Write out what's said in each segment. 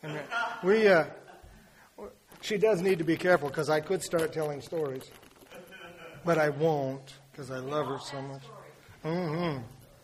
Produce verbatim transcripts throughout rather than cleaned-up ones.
Amen. We, uh, she does need to be careful because I could start telling stories. But I won't because I love her so much. Mm-hmm.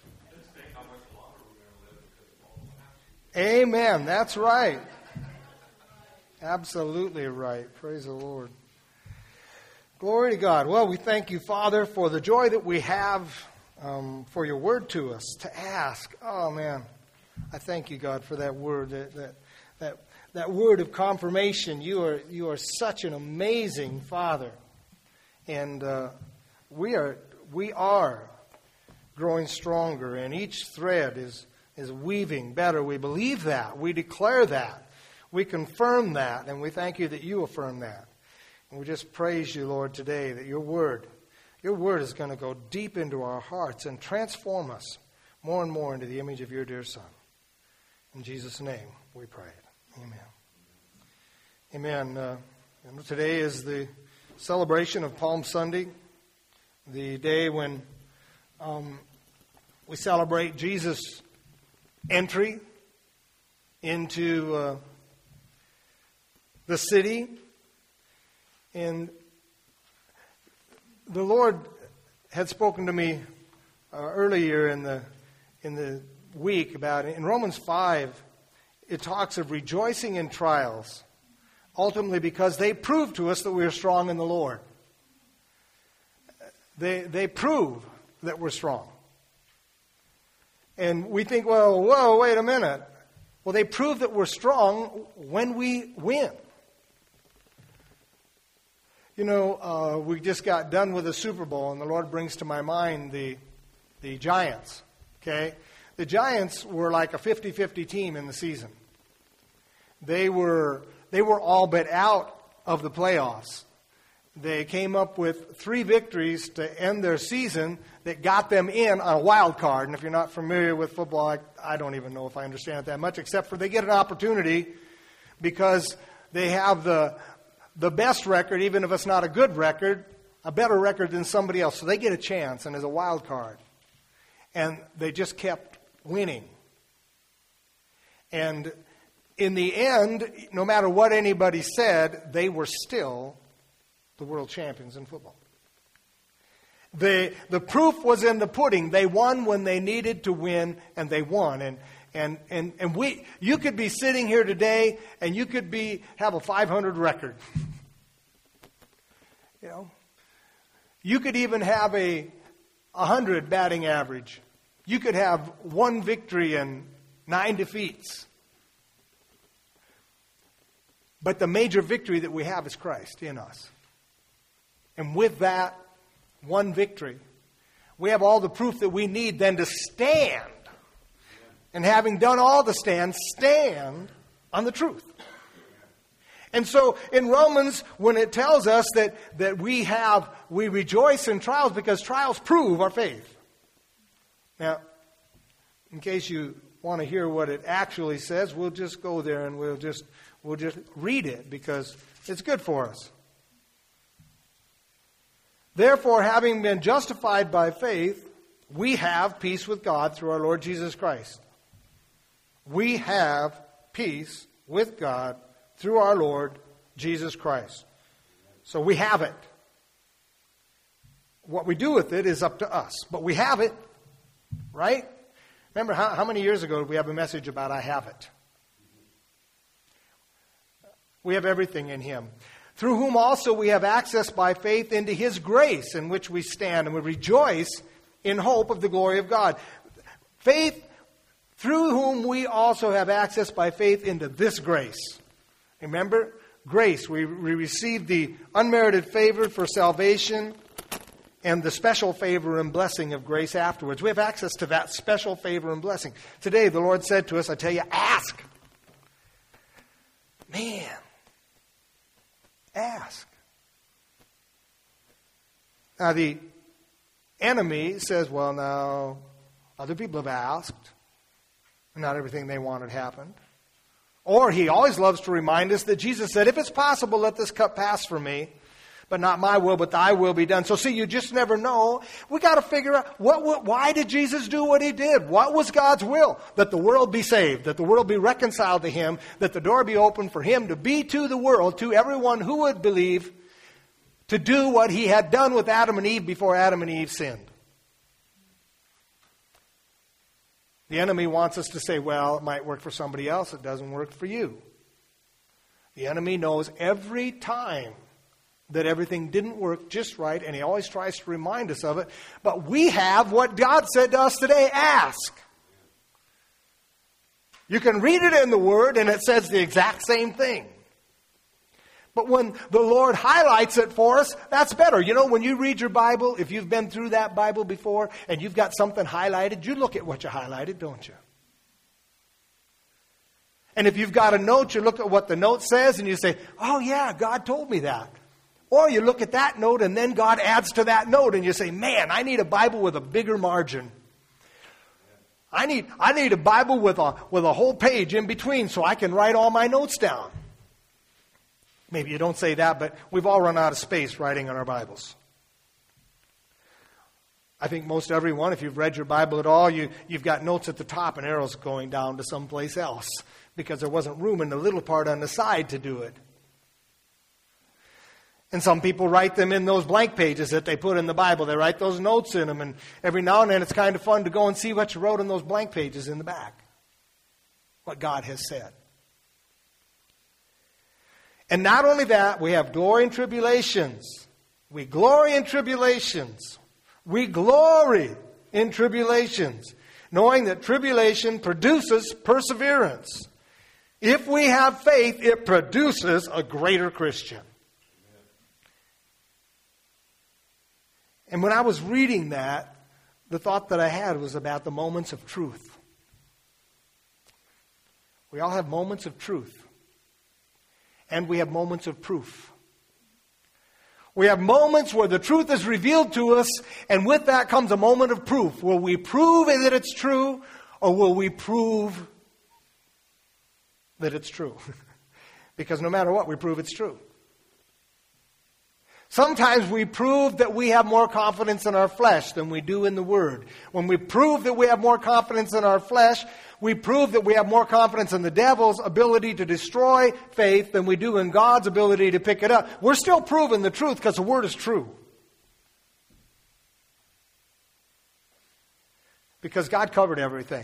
Amen. That's right. Absolutely right. Praise the Lord. Glory to God. Well, we thank you, Father, for the joy that we have um, for your word to us, to ask. Oh, man. I thank you, God, for that word, that that that, that word of confirmation. You are you are such an amazing Father. And uh, we are we are growing stronger, and each thread is, is weaving better. We believe that. We declare that. We confirm that, and we thank you that you affirm that. And we just praise you, Lord, today that your word, your word is going to go deep into our hearts and transform us more and more into the image of your dear Son. In Jesus' name we pray. Amen. Amen. Uh, and today is the celebration of Palm Sunday, the day when um, we celebrate Jesus' entry into uh, the city. And the Lord had spoken to me uh, earlier in the in the week about it. In Romans five, it talks of rejoicing in trials, ultimately because they prove to us that we are strong in the Lord. They they prove that we're strong. And we think, well, whoa, wait a minute. Well, they prove that we're strong when we win. You know, uh, we just got done with the Super Bowl, and the Lord brings to my mind the the Giants, okay? The Giants were like a fifty-fifty team in the season. They were they were all but out of the playoffs. They came up with three victories to end their season that got them in on a wild card. And if you're not familiar with football, I, I don't even know if I understand it that much, except for they get an opportunity because they have the the best record, even if it's not a good record, a better record than somebody else. So they get a chance, and as a wild card. And they just kept winning. And in the end, no matter what anybody said, they were still the world champions in football. The, the proof was in the pudding. They won when they needed to win, and they won. And and and and we, you could be sitting here today, and you could be have a five hundred record. You know, you could even have a one hundred batting average. You could have one victory and nine defeats. But the major victory that we have is Christ in us. And with that one victory, we have all the proof that we need then to stand. And having done all the stand, stand on the truth. And so in Romans, when it tells us that, that we have, we rejoice in trials because trials prove our faith. Now, in case you want to hear what it actually says, we'll just go there and we'll just we'll just read it because it's good for us. Therefore, having been justified by faith, we have peace with God through our Lord Jesus Christ. We have peace with God through our Lord Jesus Christ. So we have it. What we do with it is up to us. But we have it, right? Remember, how, how many years ago did we have a message about I have it? We have everything in Him. Through whom also we have access by faith into His grace in which we stand, and we rejoice in hope of the glory of God. Faith, through whom we also have access by faith into this grace. Remember, grace. We, we receive the unmerited favor for salvation and the special favor and blessing of grace afterwards. We have access to that special favor and blessing. Today, the Lord said to us, I tell you, ask. Man. Ask. Now, the enemy says, well, now, other people have asked. Not everything they wanted happened. Or he always loves to remind us that Jesus said, if it's possible, let this cup pass from me. But not my will, but thy will be done. So see, you just never know. We got to figure out, what, what, why did Jesus do what he did? What was God's will? That the world be saved, that the world be reconciled to him, that the door be open for him to be to the world, to everyone who would believe, to do what he had done with Adam and Eve before Adam and Eve sinned. The enemy wants us to say, well, it might work for somebody else, it doesn't work for you. The enemy knows every time that everything didn't work just right, and he always tries to remind us of it. But we have what God said to us today, ask. You can read it in the Word, and it says the exact same thing. But when the Lord highlights it for us, that's better. You know, when you read your Bible, if you've been through that Bible before, and you've got something highlighted, you look at what you highlighted, don't you? And if you've got a note, you look at what the note says, and you say, oh yeah, God told me that. Or you look at that note and then God adds to that note and you say, man, I need a Bible with a bigger margin. I need, I need a Bible with a, with a whole page in between so I can write all my notes down. Maybe you don't say that, but we've all run out of space writing in our Bibles. I think most everyone, if you've read your Bible at all, you, you've got notes at the top and arrows going down to someplace else because there wasn't room in the little part on the side to do it. And some people write them in those blank pages that they put in the Bible. They write those notes in them. And every now and then it's kind of fun to go and see what you wrote in those blank pages in the back. What God has said. And not only that, we have glory in tribulations. We glory in tribulations. We glory in tribulations. Knowing that tribulation produces perseverance. If we have faith, it produces a greater Christian. And when I was reading that, the thought that I had was about the moments of truth. We all have moments of truth. And we have moments of proof. We have moments where the truth is revealed to us, and with that comes a moment of proof. Will we prove that it's true, or will we prove that it's true? Because no matter what, we prove it's true. Sometimes we prove that we have more confidence in our flesh than we do in the Word. When we prove that we have more confidence in our flesh, we prove that we have more confidence in the devil's ability to destroy faith than we do in God's ability to pick it up. We're still proving the truth because the Word is true. Because God covered everything.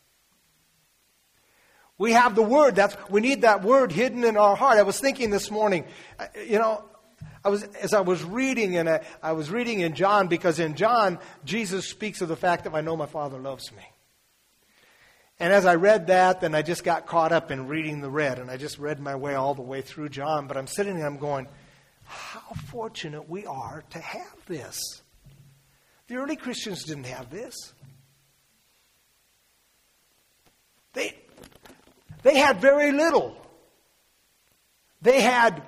We have the Word. That's, we need that Word hidden in our heart. I was thinking this morning, you know, I was, as I was reading, and I, I was reading in John, because in John, Jesus speaks of the fact that I know my Father loves me. And as I read that, then I just got caught up in reading the red, and I just read my way all the way through John. But I'm sitting there, I'm going, how fortunate we are to have this. The early Christians didn't have this. They, they had very little. They had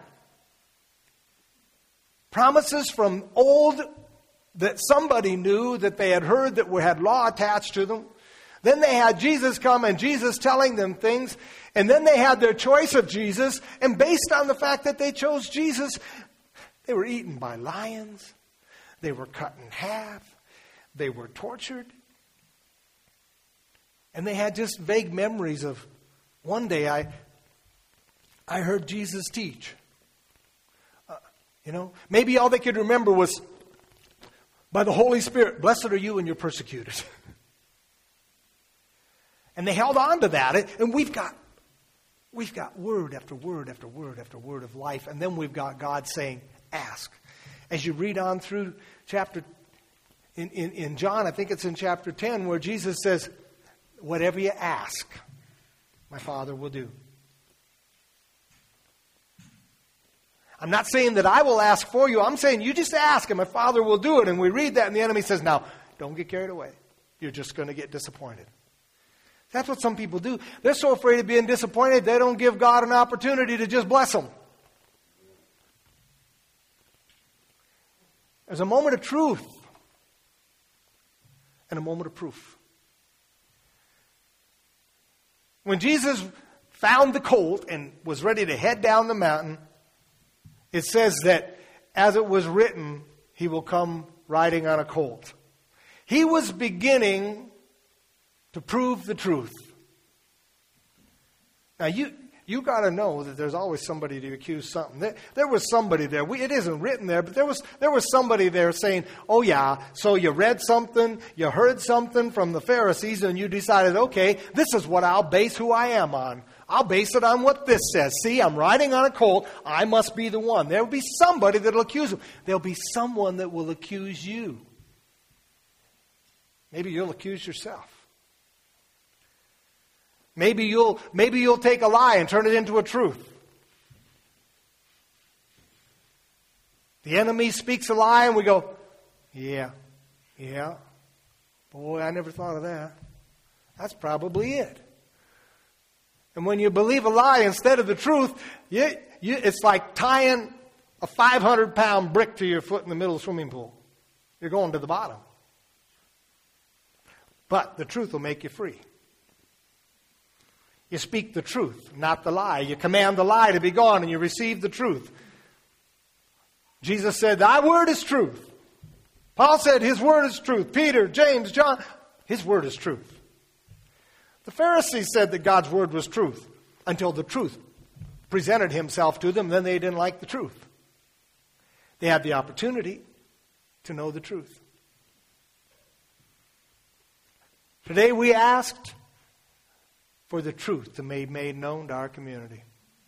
promises from old that somebody knew, that they had heard, that had law attached to them. Then they had Jesus come and Jesus telling them things. And then they had their choice of Jesus. And based on the fact that they chose Jesus, they were eaten by lions. They were cut in half. They were tortured. And they had just vague memories of, one day I, I heard Jesus teach. You know, maybe all they could remember was, by the Holy Spirit, blessed are you when you're persecuted. And they held on to that. And we've got, we've got word after word after word after word of life. And then we've got God saying, ask. As you read on through chapter, in, in, in John, I think it's in chapter ten, where Jesus says, whatever you ask, my Father will do. I'm not saying that I will ask for you. I'm saying you just ask and my Father will do it. And we read that and the enemy says, now, don't get carried away. You're just going to get disappointed. That's what some people do. They're so afraid of being disappointed, they don't give God an opportunity to just bless them. There's a moment of truth and a moment of proof. When Jesus found the colt and was ready to head down the mountain, it says that as it was written, he will come riding on a colt. He was beginning to prove the truth. Now, you you got to know that there's always somebody to accuse something. There, there was somebody there. We, it isn't written there, but there was there was somebody there saying, oh, yeah, so you read something, you heard something from the Pharisees, and you decided, okay, this is what I'll base who I am on. I'll base it on what this says. See, I'm riding on a colt. I must be the one. There will be somebody that will accuse him. There'll be someone that will accuse you. Maybe you'll accuse yourself. Maybe you'll, maybe you'll take a lie and turn it into a truth. The enemy speaks a lie and we go, yeah, yeah. Boy, I never thought of that. That's probably it. And when you believe a lie instead of the truth, you, you, it's like tying a five hundred pound brick to your foot in the middle of the swimming pool. You're going to the bottom. But the truth will make you free. You speak the truth, not the lie. You command the lie to be gone and you receive the truth. Jesus said, thy word is truth. Paul said, his word is truth. Peter, James, John, his word is truth. The Pharisees said that God's word was truth until the truth presented himself to them. Then they didn't like the truth. They had the opportunity to know the truth. Today we asked for the truth to be made known to our community.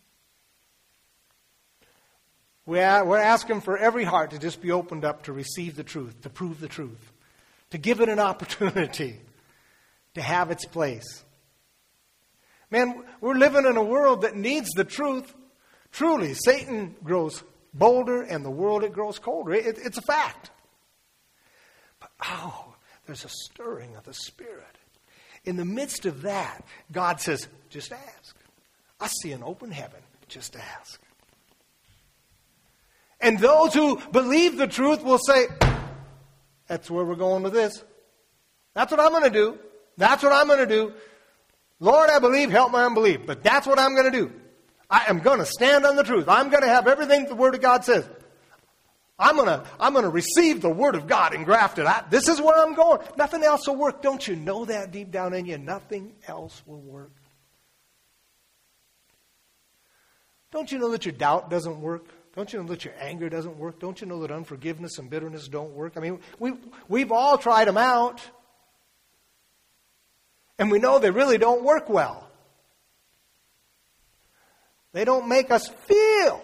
We're asking for every heart to just be opened up to receive the truth, to prove the truth, to give it an opportunity to have its place. Man, we're living in a world that needs the truth. Truly, Satan grows bolder and the world, it grows colder. It, it's a fact. But, oh, there's a stirring of the Spirit. In the midst of that, God says, just ask. I see an open heaven. Just ask. And those who believe the truth will say, that's where we're going with this. That's what I'm going to do. That's what I'm going to do. Lord, I believe, help my unbelief. But that's what I'm going to do. I am going to stand on the truth. I'm going to have everything the Word of God says. I'm going to I'm going to receive the Word of God engrafted. I, this is where I'm going. Nothing else will work. Don't you know that deep down in you? Nothing else will work. Don't you know that your doubt doesn't work? Don't you know that your anger doesn't work? Don't you know that unforgiveness and bitterness don't work? I mean, we, we've all tried them out. And we know they really don't work well. They don't make us feel.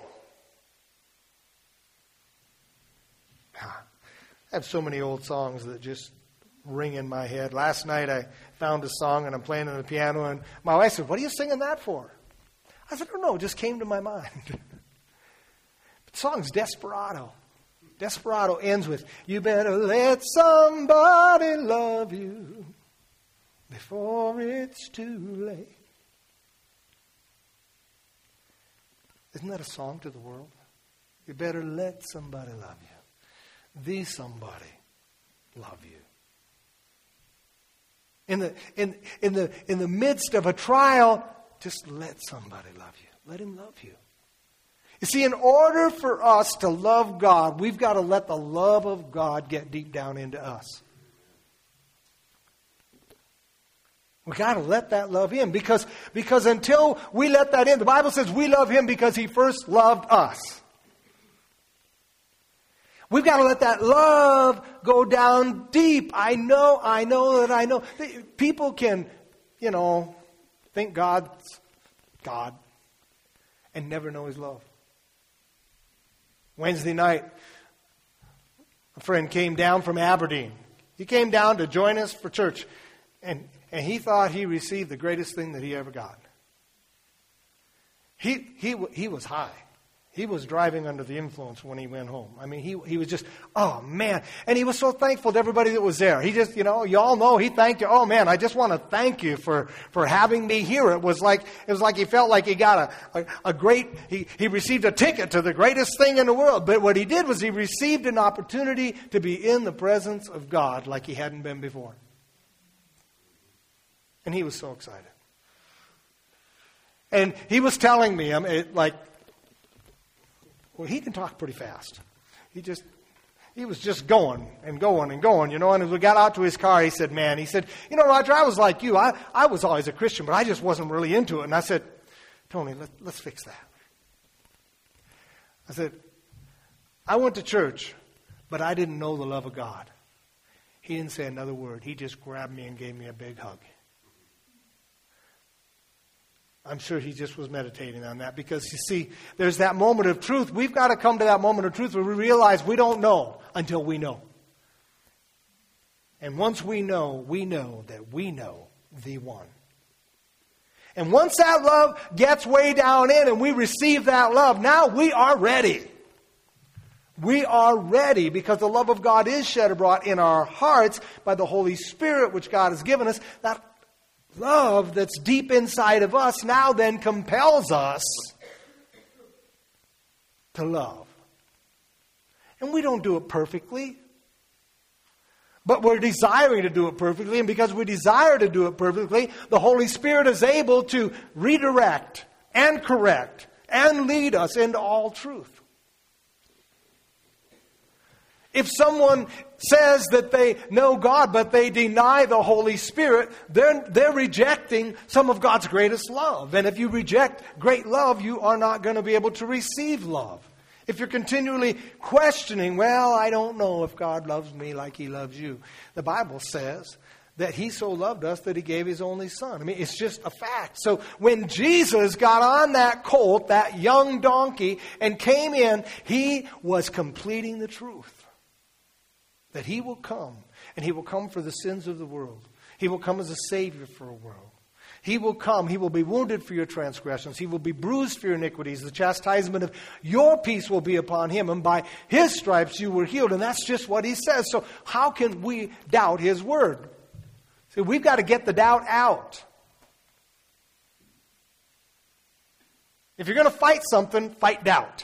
I have so many old songs that just ring in my head. Last night I found a song and I'm playing on the piano and my wife said, what are you singing that for? I said, I don't know, it just came to my mind. The song's Desperado. Desperado ends with, you better let somebody love you before it's too late. Isn't that a song to the world? You better let somebody love you. The somebody love you. In the in in the in the midst of a trial, just let somebody love you. Let him love you. You see, in order for us to love God, we've got to let the love of God get deep down into us. We've got to let that love in because, because until we let that in, the Bible says we love him because he first loved us. We've got to let that love go down deep. I know, I know that I know. People can, you know, think God's God and never know his love. Wednesday night, a friend came down from Aberdeen. He came down to join us for church. And, and he thought he received the greatest thing that he ever got. He, he, he was high. He was driving under the influence when he went home. I mean, he he was just, oh, man. And he was so thankful to everybody that was there. He just, you know, you all know he thanked you. Oh, man, I just want to thank you for, for having me here. It was like it was like he felt like he got a, a, a great, he, he received a ticket to the greatest thing in the world. But what he did was he received an opportunity to be in the presence of God like he hadn't been before. And he was so excited. And he was telling me, I mean, like, well, he can talk pretty fast. he just, he was just going and going and going, you know. And as we got out to his car, he said, man, he said, you know, Roger, I was like you. I, I was always a Christian, but I just wasn't really into it. And I said, Tony, let, let's fix that. I said, I went to church, but I didn't know the love of God. He didn't say another word. He just grabbed me and gave me a big hug. I'm sure he just was meditating on that because, you see, there's that moment of truth. We've got to come to that moment of truth where we realize we don't know until we know. And once we know, we know that we know the one. And once that love gets way down in and we receive that love, now we are ready. We are ready because the love of God is shed abroad in our hearts by the Holy Spirit which God has given us. That love that's deep inside of us now then compels us to love. And we don't do it perfectly. But we're desiring to do it perfectly. And because we desire to do it perfectly, the Holy Spirit is able to redirect and correct and lead us into all truth. If someone says that they know God, but they deny the Holy Spirit, they're, they're rejecting some of God's greatest love. And if you reject great love, you are not going to be able to receive love. If you're continually questioning, well, I don't know if God loves me like He loves you. The Bible says that He so loved us that He gave His only Son. I mean, it's just a fact. So when Jesus got on that colt, that young donkey, and came in, He was completing the truth. That He will come, and He will come for the sins of the world. He will come as a Savior for a world. He will come. He will be wounded for your transgressions. He will be bruised for your iniquities. The chastisement of your peace will be upon Him, and by His stripes you were healed. And that's just what He says. So how can we doubt His word? See, we've got to get the doubt out. If you're going to fight something, fight doubt.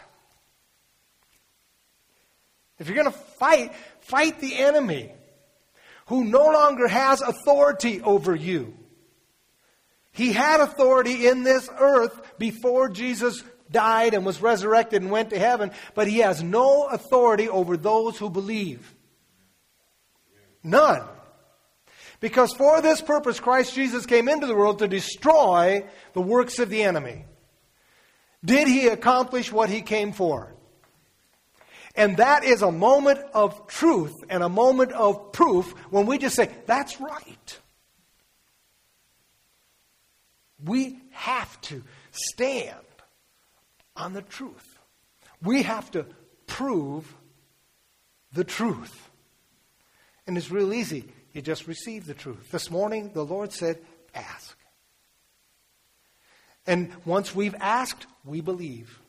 If you're going to fight, fight the enemy who no longer has authority over you. He had authority in this earth before Jesus died and was resurrected and went to heaven, but He has no authority over those who believe. None. Because for this purpose, Christ Jesus came into the world to destroy the works of the enemy. Did He accomplish what He came for? And that is a moment of truth and a moment of proof when we just say, that's right. We have to stand on the truth. We have to prove the truth. And it's real easy. You just receive the truth. This morning, the Lord said, ask. And once we've asked, we believe.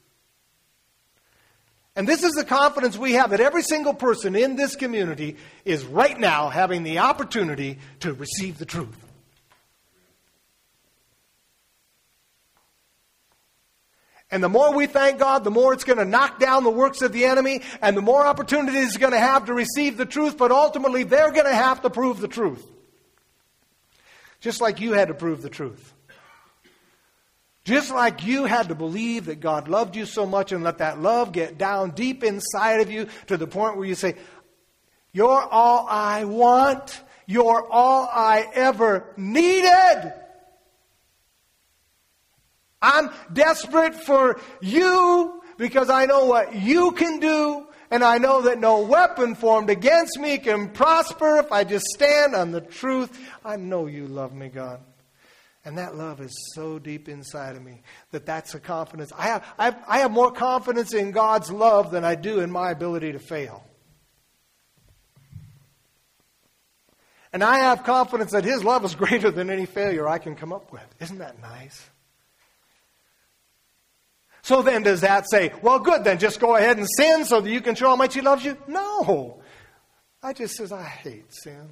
And this is the confidence we have that every single person in this community is right now having the opportunity to receive the truth. And the more we thank God, the more it's going to knock down the works of the enemy, and the more opportunities it's going to have to receive the truth, but ultimately they're going to have to prove the truth. Just like you had to prove the truth. Just like you had to believe that God loved you so much and let that love get down deep inside of you to the point where you say, you're all I want. You're all I ever needed. I'm desperate for you because I know what you can do. And I know that no weapon formed against me can prosper if I just stand on the truth. I know you love me, God. And that love is so deep inside of me that that's a confidence. I have, I have, I have more confidence in God's love than I do in my ability to fail. And I have confidence that His love is greater than any failure I can come up with. Isn't that nice? So then does that say, well, good, then just go ahead and sin so that you can show how much He loves you? No. I just says, I hate sin.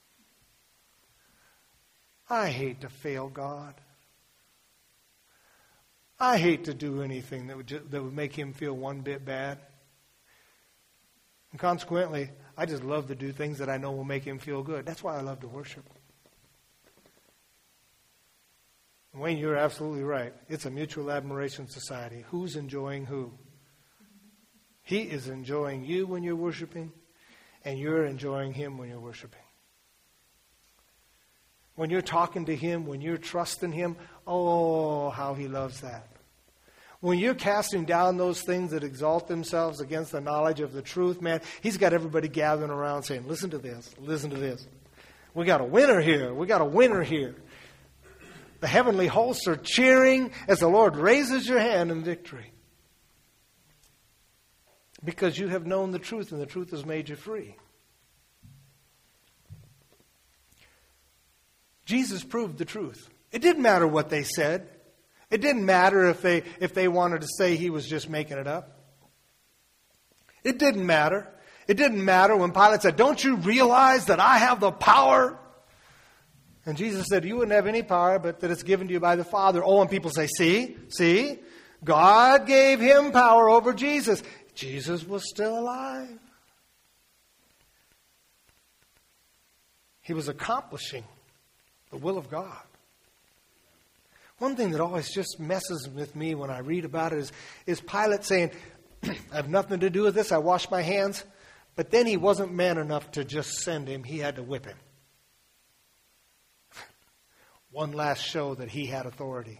I hate to fail God. I hate to do anything that would, just, that would make Him feel one bit bad. And consequently, I just love to do things that I know will make Him feel good. That's why I love to worship. Wayne, you're absolutely right. It's a mutual admiration society. Who's enjoying who? He is enjoying you when you're worshiping, and you're enjoying Him when you're worshiping. When you're talking to Him, when you're trusting Him, oh, how He loves that. When you're casting down those things that exalt themselves against the knowledge of the truth, man, He's got everybody gathering around saying, listen to this, listen to this. We got a winner here. We got a winner here. The heavenly hosts are cheering as the Lord raises your hand in victory. Because you have known the truth, and the truth has made you free. Jesus proved the truth. It didn't matter what they said. It didn't matter if they if they wanted to say He was just making it up. It didn't matter. It didn't matter when Pilate said, don't you realize that I have the power? And Jesus said, you wouldn't have any power, but that it's given to you by the Father. Oh, and people say, see, see, God gave Him power over Jesus. Jesus was still alive. He was accomplishing the will of God. One thing that always just messes with me when I read about it is, is Pilate saying, I have nothing to do with this, I wash my hands. But then he wasn't man enough to just send him, he had to whip him. One last show that he had authority.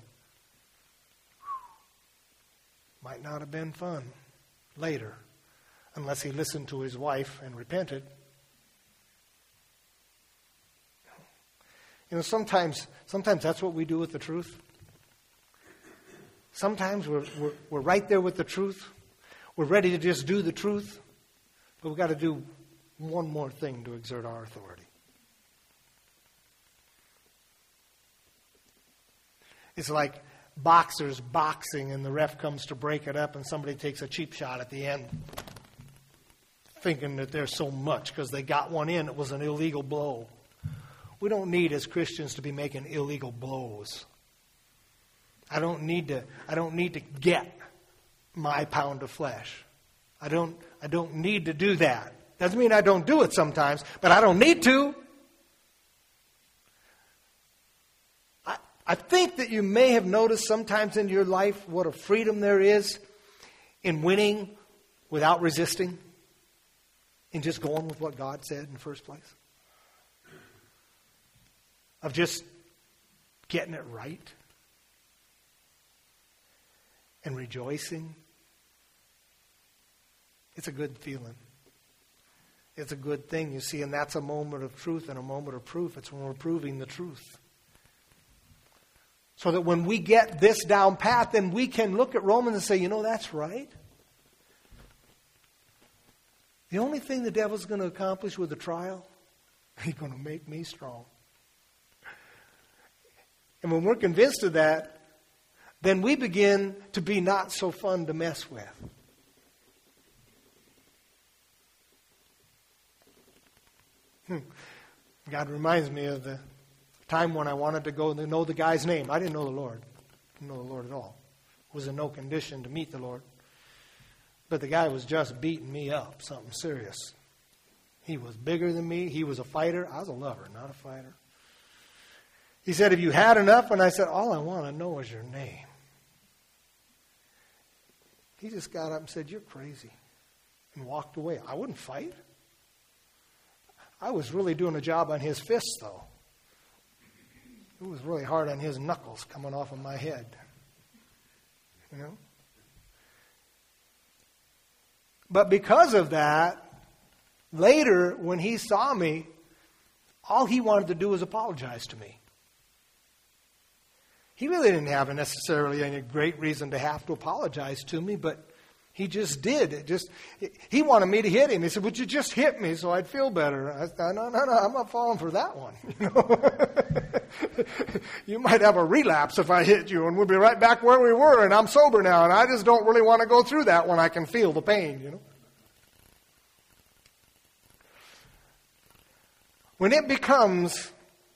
Might not have been fun later, unless he listened to his wife and repented. You know, sometimes, sometimes that's what we do with the truth. Sometimes we're, we're, we're right there with the truth. We're ready to just do the truth. But we've got to do one more thing to exert our authority. It's like boxers boxing and the ref comes to break it up and somebody takes a cheap shot at the end thinking that there's so much because they got one in. It was an illegal blow. We don't need as Christians to be making illegal blows. I don't need to I don't need to get my pound of flesh. I don't I don't need to do that. Doesn't mean I don't do it sometimes, but I don't need to. I I think that you may have noticed sometimes in your life what a freedom there is in winning without resisting, in just going with what God said in the first place. Of just getting it right and rejoicing. It's a good feeling. It's a good thing, you see, and that's a moment of truth and a moment of proof. It's when we're proving the truth. So that when we get this down pat, then we can look at Romans and say, you know, that's right. The only thing the devil's going to accomplish with the trial, he's going to make me strong. And when we're convinced of that, then we begin to be not so fun to mess with. Hmm. God reminds me of the time when I wanted to go and know the guy's name. I didn't know the Lord. I didn't know the Lord at all. Was in no condition to meet the Lord. But the guy was just beating me up, something serious. He was bigger than me. He was a fighter. I was a lover, not a fighter. He said, have you had enough? And I said, all I want to know is your name. He just got up and said, you're crazy. And walked away. I wouldn't fight. I was really doing a job on his fists, though. It was really hard on his knuckles coming off of my head. You know? But because of that, later when he saw me, all he wanted to do was apologize to me. He really didn't have necessarily any great reason to have to apologize to me, but he just did. It just he wanted me to hit him. He said, would you just hit me so I'd feel better? I said, no, no, no, I'm not falling for that one. You know? You might have a relapse if I hit you, and we'll be right back where we were, and I'm sober now, and I just don't really want to go through that when I can feel the pain, you know? When it becomes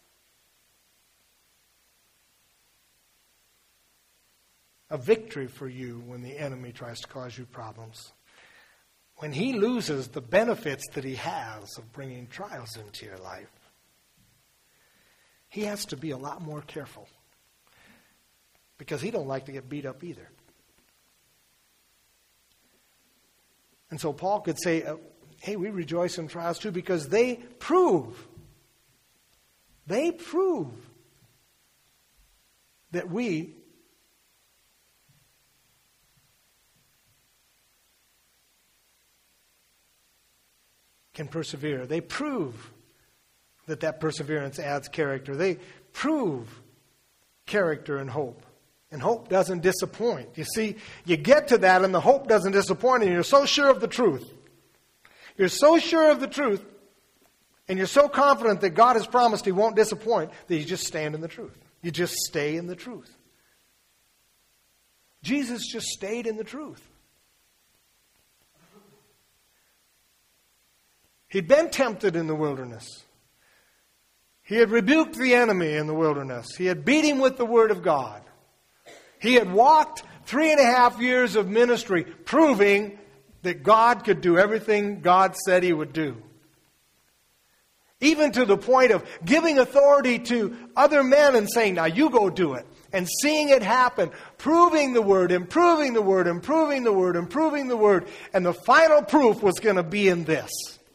a victory for you when the enemy tries to cause you problems, when he loses the benefits that he has of bringing trials into your life, he has to be a lot more careful because he don't like to get beat up either. And so Paul could say, uh, hey, we rejoice in trials too, because they prove, they prove that we can persevere. They prove that that perseverance adds character. They prove character and hope. And hope doesn't disappoint. You see, you get to that and the hope doesn't disappoint, and you're so sure of the truth. You're so sure of the truth, and you're so confident that God has promised He won't disappoint, that you just stand in the truth. You just stay in the truth. Jesus just stayed in the truth. He'd been tempted in the wilderness. He had rebuked the enemy in the wilderness. He had beat him with the Word of God. He had walked three and a half years of ministry proving that God could do everything God said He would do. Even to the point of giving authority to other men and saying, now you go do it. And seeing it happen, proving the Word, improving the Word, improving the Word, improving the Word. And the final proof was going to be in this.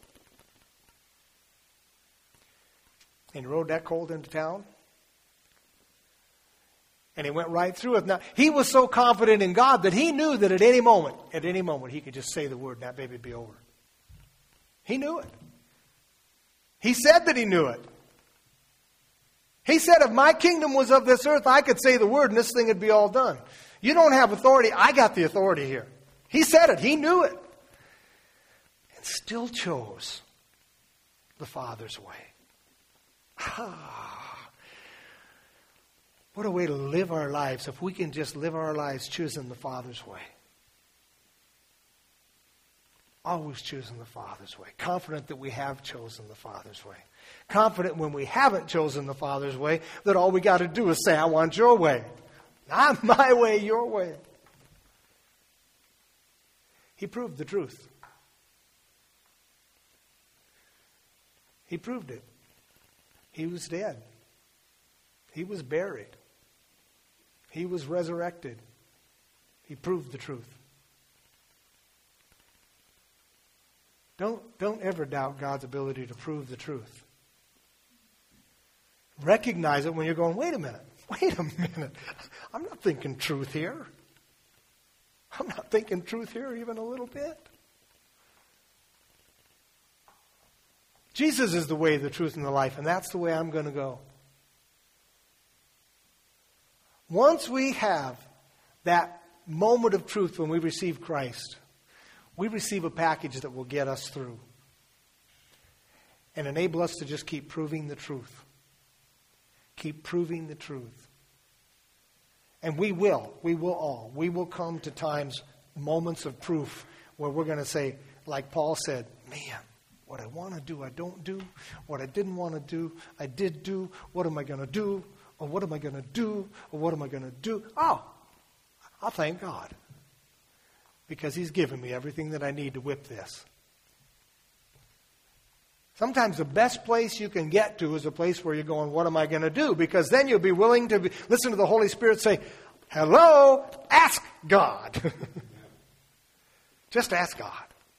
And he rode that colt into town. And he went right through it. Now, he was so confident in God that he knew that at any moment, at any moment, he could just say the word and that baby would be over. He knew it. He said that he knew it. He said, if my kingdom was of this earth, I could say the word and this thing would be all done. You don't have authority. I got the authority here. He said it. He knew it. And still chose the Father's way. Ah, what a way to live our lives if we can just live our lives choosing the Father's way. Always choosing the Father's way. Confident that we have chosen the Father's way. Confident when we haven't chosen the Father's way that all we got to do is say, I want your way. Not my way, your way. He proved the truth. He proved it. He was dead. He was buried. He was resurrected. He proved the truth. Don't, don't ever doubt God's ability to prove the truth. Recognize it when you're going, wait a minute, wait a minute. I'm not thinking truth here. I'm not thinking truth here even a little bit. Jesus is the way, the truth, and the life, and that's the way I'm going to go. Once we have that moment of truth when we receive Christ, we receive a package that will get us through and enable us to just keep proving the truth. Keep proving the truth. And we will, we will all, we will come to times, moments of proof where we're going to say, like Paul said, man, what I want to do, I don't do. What I didn't want to do, I did do. What am I going to do? Or what am I going to do? Or what am I going to do? Oh, I'll thank God. Because He's given me everything that I need to whip this. Sometimes the best place you can get to is a place where you're going, what am I going to do? Because then you'll be willing to be, listen to the Holy Spirit say, hello, ask God. Just ask God.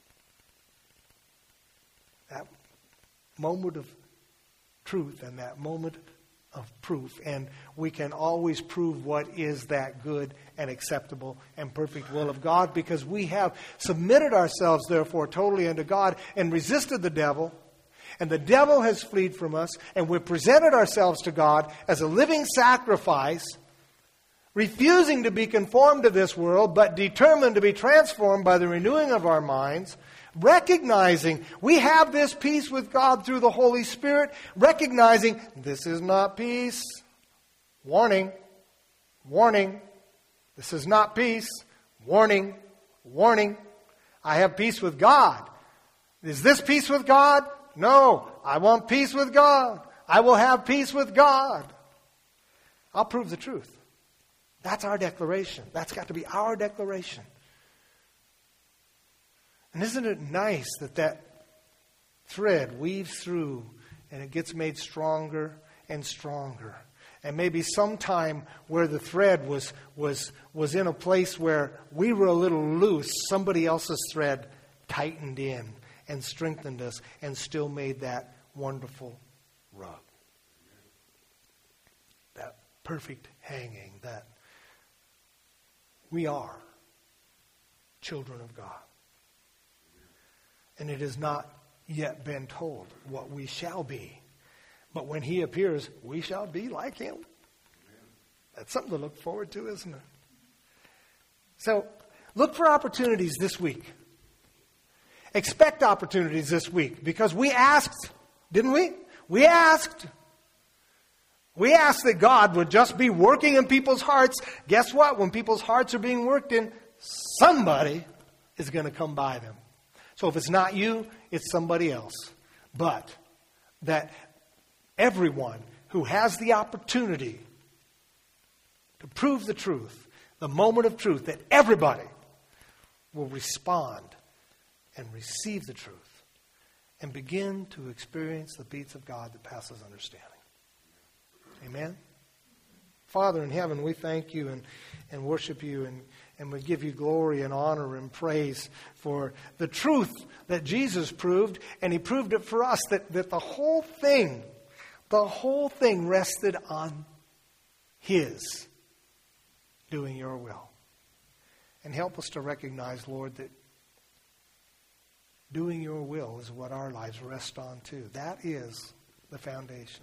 That moment of truth and that moment of proof. And we can always prove what is that good and acceptable and perfect will of God, because we have submitted ourselves, therefore, totally unto God and resisted the devil. And the devil has fled from us, and we've presented ourselves to God as a living sacrifice, refusing to be conformed to this world, but determined to be transformed by the renewing of our minds, recognizing we have this peace with God through the Holy Spirit, recognizing this is not peace. Warning, warning, this is not peace. Warning, warning, I have peace with God. Is this peace with God? No, I want peace with God. I will have peace with God. I'll prove the truth. That's our declaration. That's got to be our declaration. And isn't it nice that that thread weaves through and it gets made stronger and stronger? And maybe sometime where the thread was, was, was in a place where we were a little loose, somebody else's thread tightened in and strengthened us and still made that wonderful rug. That perfect hanging that we are children of God. And it has not yet been told what we shall be. But when he appears, we shall be like him. That's something to look forward to, isn't it? So, look for opportunities this week. Expect opportunities this week. Because we asked, didn't we? We asked. We asked that God would just be working in people's hearts. Guess what? When people's hearts are being worked in, somebody is going to come by them. So if it's not you, it's somebody else. But that everyone who has the opportunity to prove the truth, the moment of truth, that everybody will respond and receive the truth and begin to experience the peace of God that passes understanding. Amen? Father in heaven, we thank you and, and worship you and, and we give you glory and honor and praise for the truth that Jesus proved, and he proved it for us, that, that the whole thing, the whole thing rested on his doing your will. And help us to recognize, Lord, that doing your will is what our lives rest on too. That is the foundation.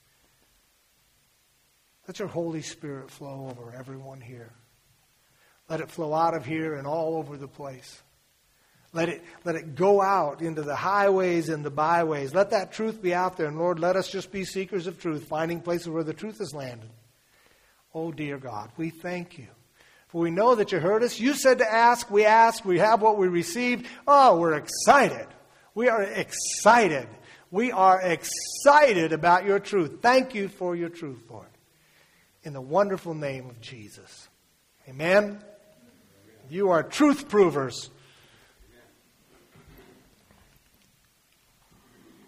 Let your Holy Spirit flow over everyone here. Let it flow out of here and all over the place. Let it, let it go out into the highways and the byways. Let that truth be out there. And Lord, let us just be seekers of truth, finding places where the truth is landed. Oh, dear God, we thank you. For we know that you heard us. You said to ask, we asked, we have what we received. Oh, we're excited. We are excited. We are excited about your truth. Thank you for your truth, Lord. In the wonderful name of Jesus. Amen. You are truth provers.